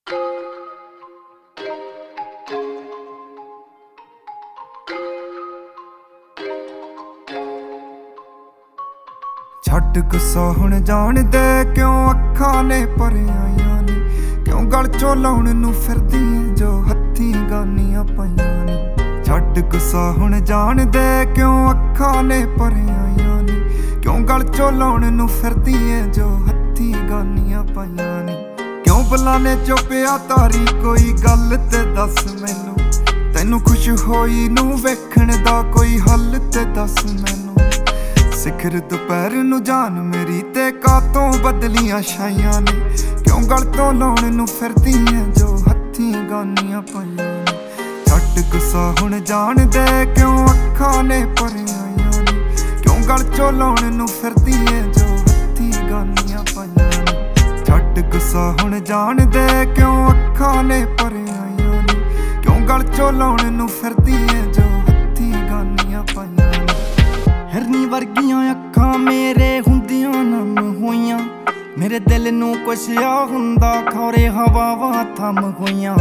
ਛੱਡ ਗੁੱਸਾ ਹੁਣ ਜਾਣ ਦੇ ਕਿਉਂ ਅੱਖਾਂ ਨੇ ਭਰਿਆਈਆਂ ਨੀ, ਕਿਉਂ ਗਲ ਚੋਂ ਲਾਉਣ ਨੂੰ ਫਿਰਦੀ ਏ ਜੋ ਹੱਥੀਂ ਗਾਨੀਆਂ ਪਾਈਆਂ ਨੀ। ਛੱਡ ਗੁੱਸਾ ਹੁਣ ਜਾਣ ਦੇ ਕਿਉਂ ਅੱਖਾਂ ਨੇ ਭਰਿਆਈਆਂ ਨੀ, ਕਿਉਂ ਗਲ ਚੋਂ ਲਾਉਣ ਨੂੰ ਫਿਰਦੀ ਏ ਜੋ ਹੱਥੀਂ ਗਾਨੀਆਂ ਪਾਈਆਂ ਨੀ। ਕਿਉਂ ਬੁਲਾਨੇ ਚੁੱਪਿਆ ਤਾਰੀ ਕੋਈ ਗੱਲ ਤੇ ਦੱਸ ਮੈਨੂੰ, ਤੈਨੂੰ ਖੁਸ਼ ਹੋਈ ਨੂੰ ਵੇਖਣ ਦਾ ਕੋਈ ਹੱਲ ਤੇ ਦੱਸ ਮੈਨੂੰ। ਸਿਖਰ ਦੁਪਹਿਰ ਨੂੰ ਜਾਨ ਮੇਰੀ ਤੇ ਕਾਤੋਂ ਬਦਲੀਆਂ ਛਾਈਆਂ ਨੇ, ਕਿਉਂ ਗਲ ਤੋਂ ਲਾਉਣ ਨੂੰ ਫਿਰਦੀ ਏ ਜੋ ਹੱਥੀਂ ਗਾਨੀਆਂ ਪਾਈਆਂ ਨੇ। ਛੱਡ ਗੁੱਸਾ ਹੁਣ ਜਾਣ ਦੇ ਕਿਉਂ ਅੱਖਾਂ ਨੇ ਭਰਿਆਈਆਂ ਨੇ, ਕਿਉਂ ਗਲ ਚੋਂ ਲਾਉਣ ਨੂੰ ਫਿਰਦੀ ਏ ਜੋ ਹੱਥੀਂ ਗਾਨੀਆਂ ਪਾਈਆਂ ਨੇ। ਛੱਡ ਗੁੱਸਾ ਹੁਣ ਜਾਣ ਦੇ ਕਿਉਂ ਅੱਖਾਂ ਨੇ ਭਰਿਆਈਆਂ ਨੇ, ਕਿਉਂ ਗਲ ਚੋਂ ਲਾਉਣ ਨੂੰ ਫਿਰਦੀ ਏ ਜੋ ਹੱਥੀਂ ਗਾਨੀਆਂ ਪਾਈਆਂ ਨੇ। ਹਿਰਨੀ ਵਰਗੀਆਂ ਅੱਖਾਂ ਮੇਰੇ ਹੁੰਦੀਆਂ ਨਮ ਹੋਈਆਂ, ਮੇਰੇ ਦਿਲ ਨੂੰ ਕੁਛ ਆ ਹੁੰਦਾ ਖੌਰੇ ਹਵਾਵਾਂ ਥੰਮ ਹੋਈਆਂ।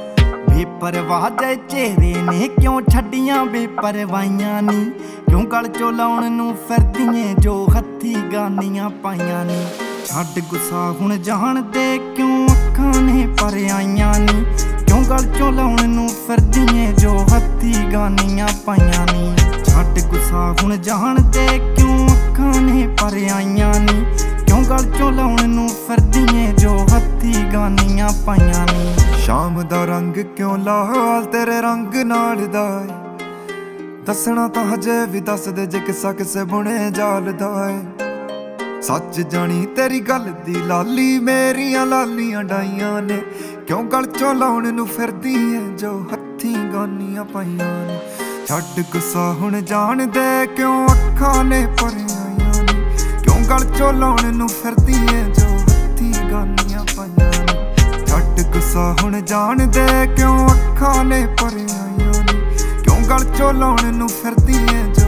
ਬੇਪਰਵਾਹ ਦੇ ਚਿਹਰੇ ਨੇ ਕਿਉਂ ਛੱਡੀਆਂ ਬੇਪਰਵਾਹੀਆਂ ਨੀ, ਕਿਉਂ ਗਲ ਚੋਂ ਲਾਉਣ ਨੂੰ ਫਿਰਦੀਆਂ ਜੋ ਹੱਥੀਂ ਗਾਨੀਆਂ ਪਾਈਆਂ ਨੀ। ਛੱਡ ਗੁੱਸਾ ਹੁਣ ਜਾਣ ਦੇ ਕਿਉਂ ਅੱਖਾਂ ਨੇ ਭਰਿਆਈਆਂ ਨੀ, ਕਿਉਂ ਗਲ ਚੋਂ ਲਾਉਣ ਨੂੰ ਫਿਰਦੀਆਂ ਜੋ ਹੱਥੀਂ ਗਾਨੀਆਂ ਪਾਈਆਂ ਨੀ। ਛੱਡ ਗੁੱਸਾ ਹੁਣ ਜਾਣ ਦੇ ਕਿਉਂ ਅੱਖਾਂ ਨੇ ਭਰਿਆਈਆਂ ਨੀ, ਕਿਉਂ ਗਲ ਚੋਂ ਲਾਉਣ ਨੂੰ ਫਿਰਦੀਆਂ ਜੋ ਹੱਥੀਂ ਗਾਨੀਆਂ ਪਾਈਆਂ ਨੀ। ਸ਼ਾਮ ਦਾ ਰੰਗ ਕਿਉਂ ਲਾਲ ਤੇਰੇ ਰੰਗ ਨਾਲ ਦਾ ਏ, ਦੱਸਣਾ ਤਾਂ ਹਜੇ ਵੀ ਦੱਸ ਦੇ ਜੇ ਕਿੱਸਾ ਕਿਸੇ ਬੁਣੇ ਜਾਲ ਦਾ ਏ। ਸੱਚ ਜਾਣੀ ਤੇਰੀ ਗੱਲ ਦੀ ਲਾਲੀ ਮੇਰੀਆਂ ਲਾਲੀਆਂ ਡਾਈਆਂ ਨੇ, ਕਿਉਂ ਗਲ ਚੋਂ ਲਾਉਣ ਨੂੰ ਫਿਰਦੀ ਏ ਜੋ ਹੱਥੀਂ ਗਾਨੀਆਂ ਪਾਈਆਂ ਨੇ। ਛੱਡ ਗੁੱਸਾ ਹੁਣ ਜਾਣ ਦੇ ਕਿਉਂ ਅੱਖਾਂ ਨੇ ਭਰਿਆਈਆਂ ਨੇ, ਕਿਉਂ ਗਲ ਚੋਂ ਲਾਉਣ ਨੂੰ ਫਿਰਦੀ ਏ ਜੋ ਹੱਥੀਂ ਗਾਨੀਆਂ ਪਾਈਆਂ ਨੇ। ਛੱਡ ਗੁੱਸਾ ਹੁਣ ਜਾਣ ਦੇ ਕਿਉਂ ਅੱਖਾਂ ਨੇ ਭਰਿਆਈਆਂ ਨੇ, ਕਿਉਂ ਗਲ ਚੋਂ ਲਾਉਣ ਨੂੰ ਫਿਰਦੀ ਏ ਜੋ